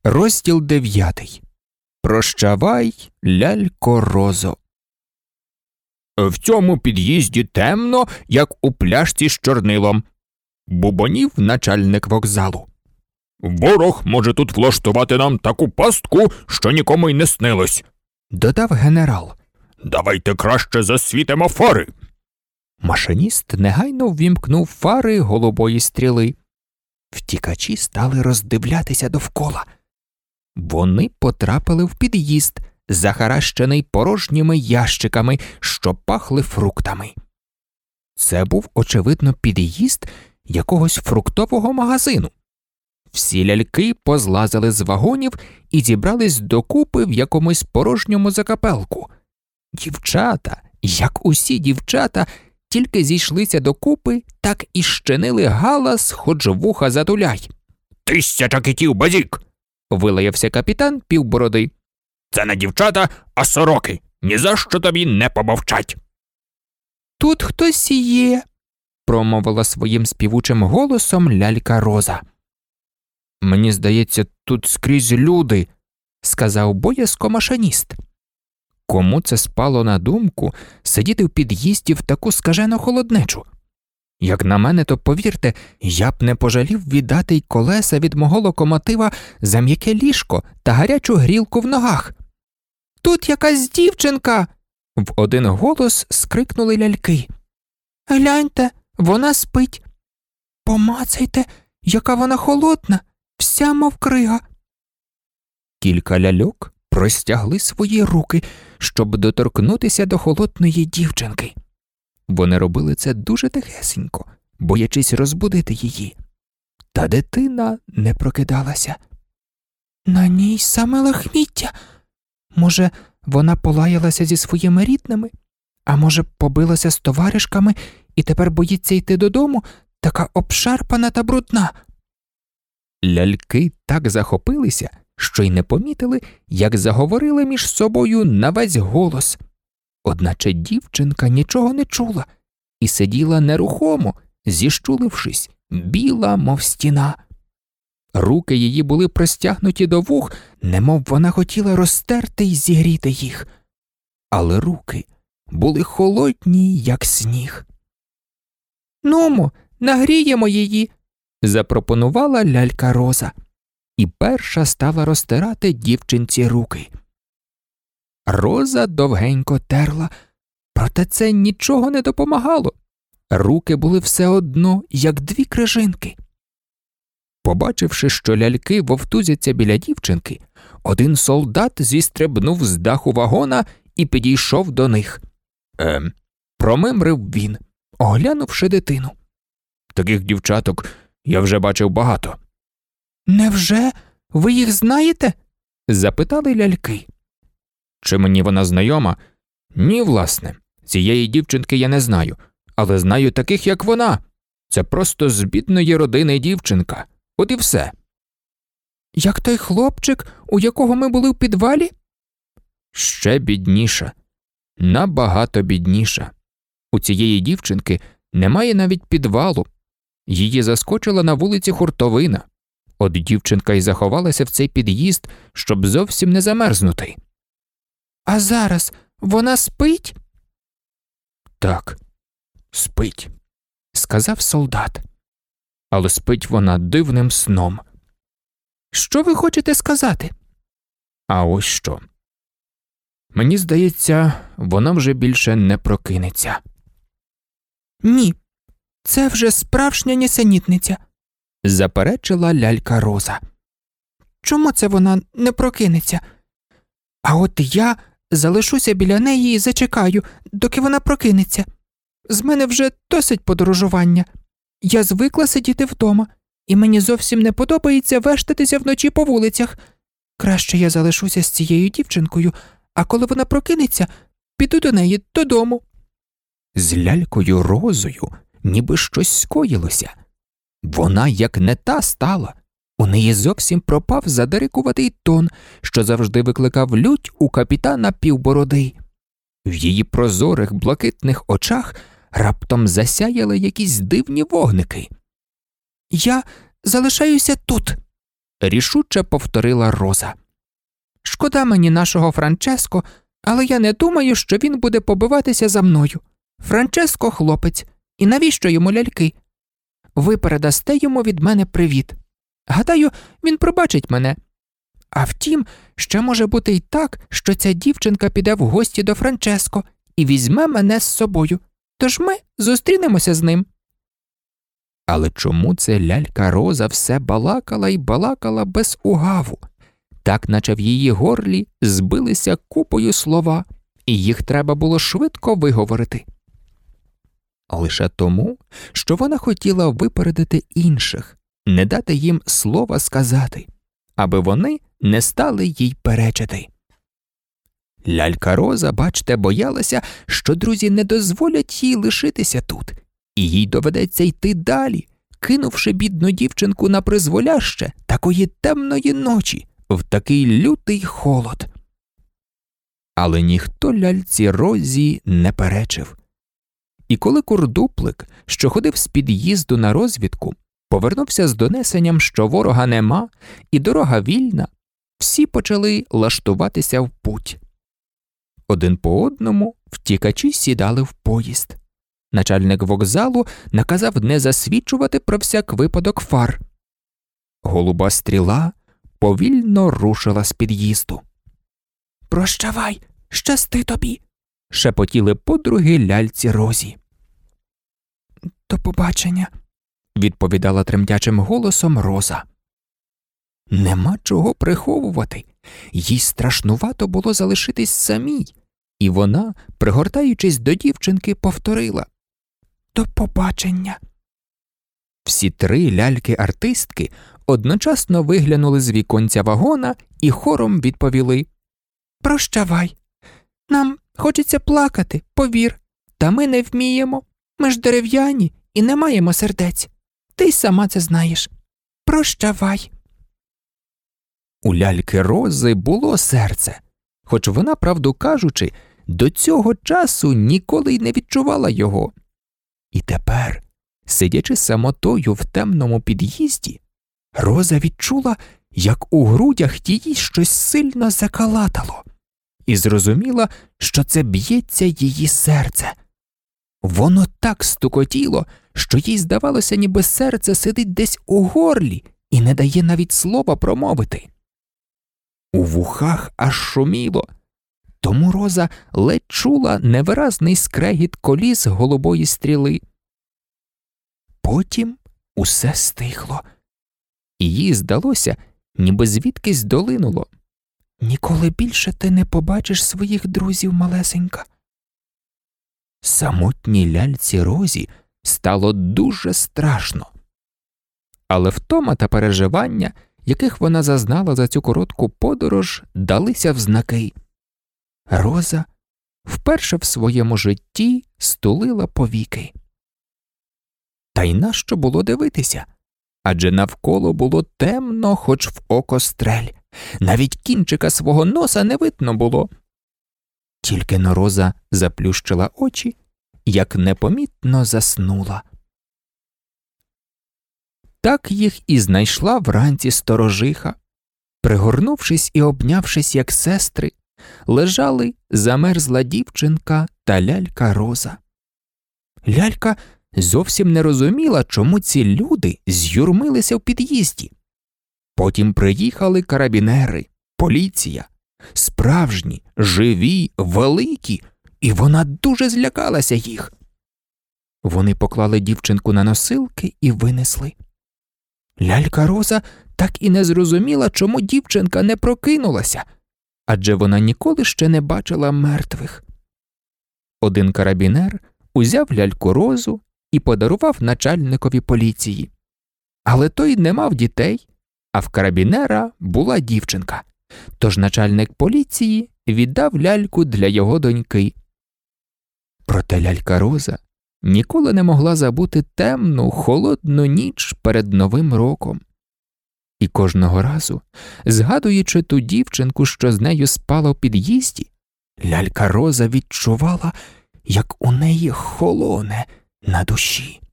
Розділ 9. Прощавай, лялько-розо. В цьому під'їзді темно, як у пляшці з чорнилом, бубонів начальник вокзалу. Ворог може тут влаштувати нам таку пастку, що нікому й не снилось, додав генерал. Давайте краще засвітимо фари. Машиніст негайно ввімкнув фари голубої стріли. Втікачі стали роздивлятися довкола. Вони потрапили в під'їзд, захаращений порожніми ящиками, що пахли фруктами. Це був, очевидно, під'їзд якогось фруктового магазину. Всі ляльки позлазили з вагонів і зібрались докупи в якомусь порожньому закапелку. Дівчата, як усі дівчата, тільки зійшлися докупи, так і щинили галас, хоч вуха затуляй. «1000 китів, базік!» – вилаявся капітан Півбороди. «Це не дівчата, а сороки. Ні за що тобі не помовчать!» «Тут хтось є!» – промовила своїм співучим голосом лялька-роза. «Мені здається, тут скрізь люди», – сказав боязко машиніст. Кому це спало на думку сидіти в під'їзді в таку скажену холоднечу? Як на мене, то, повірте, я б не пожалів віддати й колеса від мого локомотива за м'яке ліжко та гарячу грілку в ногах. «Тут якась дівчинка!» – в один голос скрикнули ляльки. «Гляньте, вона спить! Помацайте, яка вона холодна, вся мов крига!» Кілька ляльок простягли свої руки, щоб доторкнутися до холодної дівчинки. Вони робили це дуже тихесенько, боячись розбудити її. Та дитина не прокидалася. «На ній саме лахміття. Може, вона полаялася зі своїми рідними? А може, побилася з товаришками і тепер боїться йти додому, така обшарпана та брудна?» Ляльки так захопилися, що й не помітили, як заговорили між собою на весь голос. Одначе дівчинка нічого не чула і сиділа нерухомо, зіщулившись, біла, мов стіна. Руки її були простягнуті до вух, немов вона хотіла розтерти й зігріти їх. Але руки були холодні, як сніг. «Нумо, нагріємо її», – запропонувала лялька-роза. І перша стала розтирати дівчинці руки. Роза довгенько терла, проте це нічого не допомагало. Руки були все одно, як дві крижинки. Побачивши, що ляльки вовтузяться біля дівчинки, один солдат зістрибнув з даху вагона і підійшов до них. Промимрив він, оглянувши дитину. «Таких дівчаток я вже бачив багато». «Невже? Ви їх знаєте?» – запитали ляльки. «Чи мені вона знайома? Ні, власне. Цієї дівчинки я не знаю, але знаю таких, як вона. Це просто з бідної родини дівчинка. От і все». «Як той хлопчик, у якого ми були в підвалі?» «Ще бідніша. Набагато бідніша. У цієї дівчинки немає навіть підвалу. Її заскочила на вулиці хуртовина. От дівчинка й заховалася в цей під'їзд, щоб зовсім не замерзнути». «А зараз вона спить?» «Так, спить», – сказав солдат. «Але спить вона дивним сном». «Що ви хочете сказати?» «А ось що. Мені здається, вона вже більше не прокинеться». «Ні, це вже справжня нісенітниця», – заперечила лялька-роза. «Чому це вона не прокинеться? А от я залишуся біля неї і зачекаю, доки вона прокинеться. З мене вже досить подорожування. Я звикла сидіти вдома, і мені зовсім не подобається вештатися вночі по вулицях. Краще я залишуся з цією дівчинкою, а коли вона прокинеться, піду до неї додому». З лялькою-розою ніби щось скоїлося. Вона як не та стала. У неї зовсім пропав задирикуватий тон, що завжди викликав лють у капітана Півбороди. В її прозорих блакитних очах раптом засяяли якісь дивні вогники. «Я залишаюся тут», рішуче повторила Роза. Шкода мені нашого Франческо, але я не думаю, що він буде побиватися за мною. Франческо – хлопець, і навіщо йому ляльки? Ви передасте йому від мене привіт. Гадаю, він пробачить мене. А втім, ще може бути й так, що ця дівчинка піде в гості до Франческо і візьме мене з собою, тож ми зустрінемося з ним. Але чому це лялька Роза все балакала й балакала без угаву, так наче в її горлі збилися купою слова, і їх треба було швидко виговорити? Лише тому, що вона хотіла випередити інших, не дати їм слова сказати, аби вони не стали їй перечити. Лялька Роза, бачте, боялася, що друзі не дозволять їй лишитися тут, і їй доведеться йти далі, кинувши бідну дівчинку на призволяще такої темної ночі, в такий лютий холод. Але ніхто ляльці Розі не перечив. І коли Курдуплик, що ходив з під'їзду на розвідку, повернувся з донесенням, що ворога нема і дорога вільна, всі почали лаштуватися в путь. Один по одному втікачі сідали в поїзд. Начальник вокзалу наказав не засвічувати про всяк випадок фар. Голуба стріла повільно рушила з під'їзду. «Прощавай, щасти тобі!» – шепотіли подруги ляльці Розі. «До побачення!» – відповідала тремтячим голосом Роза. Нема чого приховувати, їй страшнувато було залишитись самій, і вона, пригортаючись до дівчинки, повторила «До побачення!». Всі три ляльки-артистки одночасно виглянули з віконця вагона і хором відповіли «Прощавай! Нам хочеться плакати, повір, та ми не вміємо, ми ж дерев'яні і не маємо сердець, ти й сама це знаєш. Прощавай!». У ляльки Рози було серце, хоч вона, правду кажучи, до цього часу ніколи й не відчувала його. І тепер, сидячи самотою в темному під'їзді, Роза відчула, як у грудях її щось сильно закалатало, і зрозуміла, що це б'ється її серце. Воно так стукотіло, що їй здавалося, ніби серце сидить десь у горлі і не дає навіть слова промовити. У вухах аж шуміло, тому Роза ледь чула невиразний скрегіт коліс голубої стріли. Потім усе стихло, і їй здалося, ніби звідкись долинуло. «Ніколи більше ти не побачиш своїх друзів, малесенька». Самотній ляльці Розі стало дуже страшно. Але втома та переживання, яких вона зазнала за цю коротку подорож, далися в знаки. Роза вперше в своєму житті стулила повіки. Та й нащо було дивитися? Адже навколо було темно, хоч в око стрель. Навіть кінчика свого носа не видно було. Тільки-но Роза заплющила очі, як непомітно заснула. Так їх і знайшла вранці сторожиха. Пригорнувшись і обнявшись, як сестри, лежали замерзла дівчинка та лялька Роза. Лялька зовсім не розуміла, чому ці люди з'юрмилися в під'їзді. Потім приїхали карабінери, поліція, справжні, живі, великі, і вона дуже злякалася їх. Вони поклали дівчинку на носилки і винесли. Лялька Роза так і не зрозуміла, чому дівчинка не прокинулася, адже вона ніколи ще не бачила мертвих. Один карабінер узяв ляльку Розу і подарував начальникові поліції. Але той не мав дітей, а в карабінера була дівчинка, тож начальник поліції віддав ляльку для його доньки. Проте лялька Роза ніколи не могла забути темну, холодну ніч перед Новим роком. І кожного разу, згадуючи ту дівчинку, що з нею спала в під'їзді, лялька Роза відчувала, як у неї холоне на душі.